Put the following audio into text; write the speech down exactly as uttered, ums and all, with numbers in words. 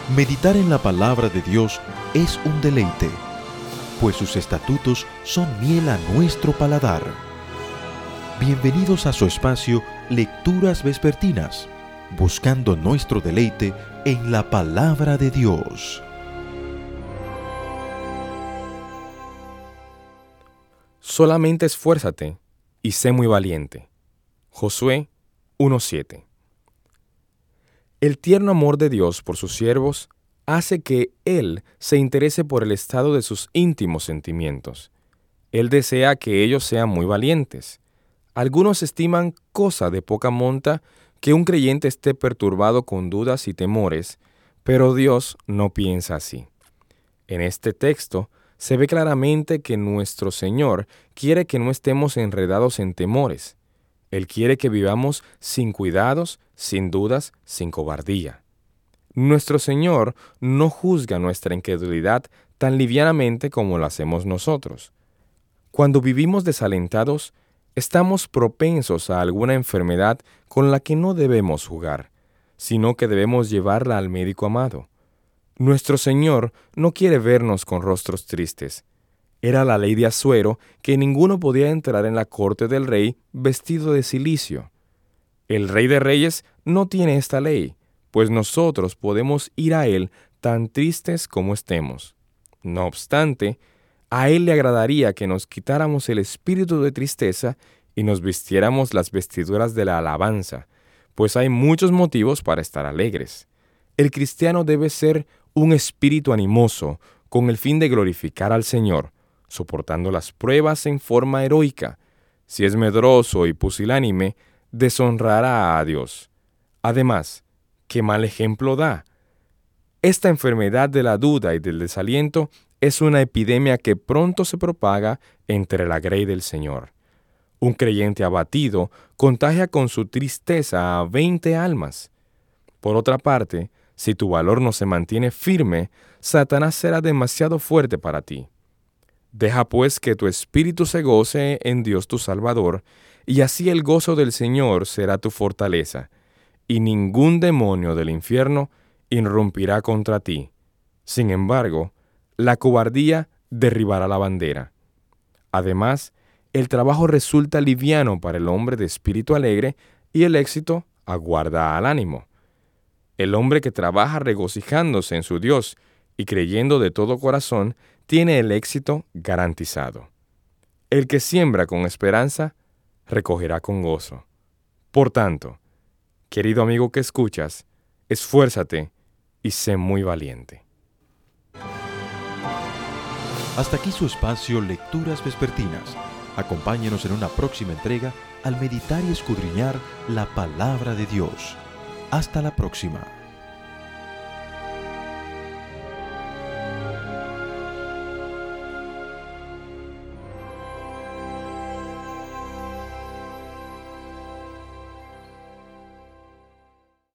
Meditar en la palabra de Dios es un deleite, pues sus estatutos son miel a nuestro paladar. Bienvenidos a su espacio Lecturas Vespertinas, buscando nuestro deleite en la palabra de Dios. Solamente esfuérzate y sé muy valiente. Josué uno siete. El tierno amor de Dios por sus siervos hace que Él se interese por el estado de sus íntimos sentimientos. Él desea que ellos sean muy valientes. Algunos estiman cosa de poca monta que un creyente esté perturbado con dudas y temores, pero Dios no piensa así. En este texto se ve claramente que nuestro Señor quiere que no estemos enredados en temores. Él quiere que vivamos sin cuidados, sin dudas, sin cobardía. Nuestro Señor no juzga nuestra incredulidad tan livianamente como lo hacemos nosotros. Cuando vivimos desalentados, estamos propensos a alguna enfermedad con la que no debemos jugar, sino que debemos llevarla al médico amado. Nuestro Señor no quiere vernos con rostros tristes. Era la ley de Asuero que ninguno podía entrar en la corte del rey vestido de cilicio. El Rey de Reyes no tiene esta ley, pues nosotros podemos ir a Él tan tristes como estemos. No obstante, a Él le agradaría que nos quitáramos el espíritu de tristeza y nos vistiéramos las vestiduras de la alabanza, pues hay muchos motivos para estar alegres. El cristiano debe ser un espíritu animoso, con el fin de glorificar al Señor, soportando las pruebas en forma heroica. Si es medroso y pusilánime, deshonrará a Dios. Además, ¿qué mal ejemplo da? Esta enfermedad de la duda y del desaliento es una epidemia que pronto se propaga entre la grey del Señor. Un creyente abatido contagia con su tristeza a veinte almas. Por otra parte, si tu valor no se mantiene firme, Satanás será demasiado fuerte para ti. Deja pues que tu espíritu se goce en Dios tu Salvador, y así el gozo del Señor será tu fortaleza, y ningún demonio del infierno irrumpirá contra ti. Sin embargo, la cobardía derribará la bandera. Además, el trabajo resulta liviano para el hombre de espíritu alegre, y el éxito aguarda al ánimo. El hombre que trabaja regocijándose en su Dios y creyendo de todo corazón, tiene el éxito garantizado. El que siembra con esperanza, recogerá con gozo. Por tanto, querido amigo que escuchas, esfuérzate y sé muy valiente. Hasta aquí su espacio Lecturas Vespertinas. Acompáñenos en una próxima entrega al meditar y escudriñar la palabra de Dios. Hasta la próxima.